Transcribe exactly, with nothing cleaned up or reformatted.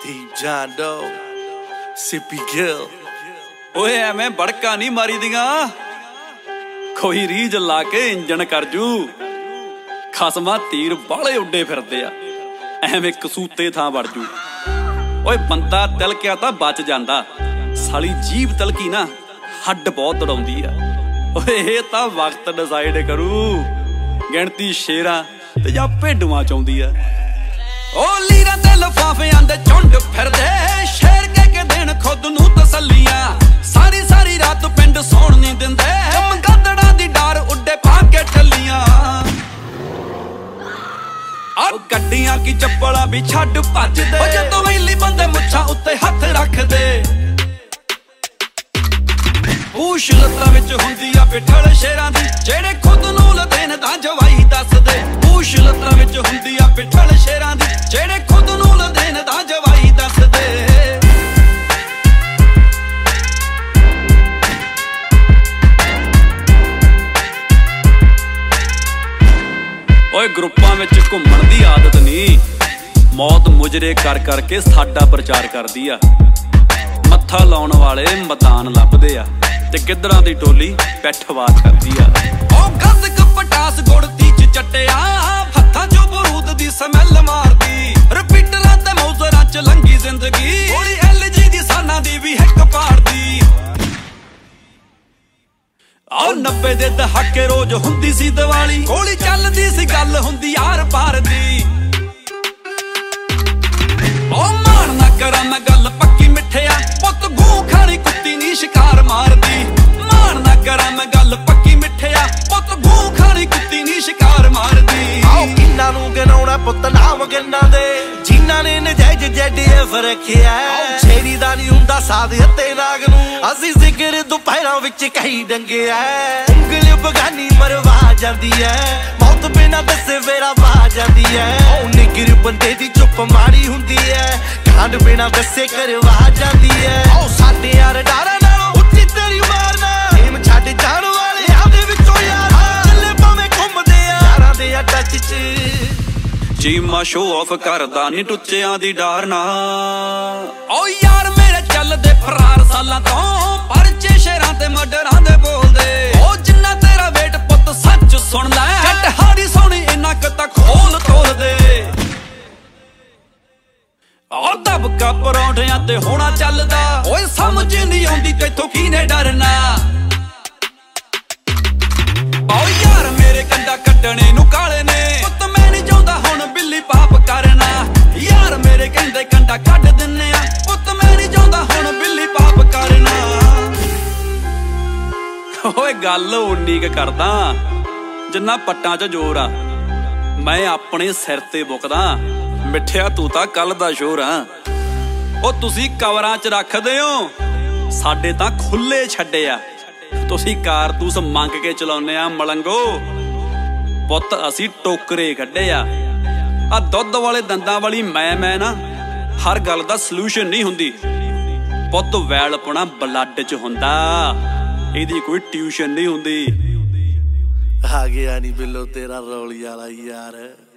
Deep John Doe, Sippy Gill। ओए ਐਵੇਂ ਬੜਕਾ नहीं मारी दियां, कोई रीज ला के इंजन कर जू। खसमा तीर बाले उड्डे फिरदे आ, ਐਵੇਂ कसूते थां वड़ जू। ओए बंदा तिलकिया तां बच जांदा, साली जीभ तिलकी ना हड्ड बहुत दड़ाउंदी आ। ओए ਇਹ ਤਾਂ वक्त डिसाइड करू, गिणती शेरां ते जां भेडुआं च आउंदी आ। ओ लीरां ते लफाफियां दे झुंड फिरदे, शेर कह के देण खुद नूं तसल्लियां। सारी सारी रात पिंड सौण नहीं दिंदे, मंगादड़ां दी डार उड्डे पा के टल्लियां। आ गड्डियां की चप्पलां भी छड्ड भजदे, ओ जदों वेली बंदे मुच्छां उत्ते हत्थ रखदे। पूछ लत्तां विच हुंदी आ पिठल शेरां दी, जेड़े खुद नूं लदेन तां जवाई दसदे। पूछ लत्तां विच हुंदी आ पिठल शेरां दी, जेड़े खुद नूं लदेन तां जवाई दसदे। ओए ग्रुपां विच घुम्मण दी आदत नहीं, मौत मुजरे कर करके साडा प्रचार करदी आ। मत्था लाउण वाले मदान लभदे आ, ते गिद्धरां दी टोली पैठवार करदी आ। ओ गंद कपटास गुड़ती च चट्टिया, हत्थां चों बरूद दी समैल मारदी। रिपीटरां ते मौजरां च लंघी जिंदगी, गोली एल जी दी साना दी भी हिक पाड़दी। आओ नब्बे दे दहाके रोज हुंदी सी दिवाली, गोली चलदी सी गल हुंदी यार पार दी। ओ मान ना करा मैं गल पक्की मिठिया, पुत गूं खानी कुत्ती नी शिकार मारदी। मान ना करा मैं गल पक्की मिठिया, पुत गूं खानी कुत्ती नी शिकार मारदी। आओ किन्ना नूं गिनाउणा पुत नाम गिन्ना दे, जिन्ना ने नजायज जैडी एफ रखिया। छेरी दा नहीं हुंदा साध हत्ते नाग नूं, असीं जिगर दुपहरां विच कही डंगिया। उंगल बगानी मरवा जांदी है, मौत बिना दसे वेरा वा जांदी है। ओ निगर बंदे दी चुप मारी हुंदी है, कांड बिना दसे करवा जांदी है। ओ साडे यार डारा नालों उत्ती तेरी मारना, एम छड्ड जाण वाले आपदे विचों यार, चले भावें घुमदे आ यारां दे टच च। चीमा शो ऑफ करदा नी टुच्चियां दी डारना। ओ यार मेरे चलदे फरार सालां तों, परचे शेरां ते मर्डरां दे बोलदे। ओ जिन्ना तेरा वेट पुत सच सुण लै, जट हाड़ी सोनी इन्ना क तां खोल तोल दे। ओ दबका परौंठियां ते होना चलदा, ओए समझ नहीं आउंदी तैथों कीने डरना। ओ यार मेरे कंडा कड्डणे नूं काले ने, पुत मैं नहीं चाहुंदा हुण बिल्ली पाप करना। यार मेरे कहंदे कंडा कड्ड दिन्ने आ, पुत मैं नहीं चाहुंदा हुण बिल्ली पाप करना। ओए गल उन्नी क करदा जिन्ना पट्टां च जोर आ, मैं अपने सिर ते बुकदा। मिठिया तू तां कल दा शोर आ। ओ तुसीं कवरां च रखदे हो, साडे तां खुले छड्डे आ। तुसीं कारतूस मंग के चलाउने आ मलंगो, पुत असीं टोकरे कड्डे आ। आ दुध वाले दंदां वाली मैं मैं ना हर गल दा सलूशन नहीं हुंदी, पुत वैलपना ब्लड च हुंदा, इहदी कोई ट्यूशन नहीं हुंदी। आ गया नी बिल्लो तेरा रौली वाला यार।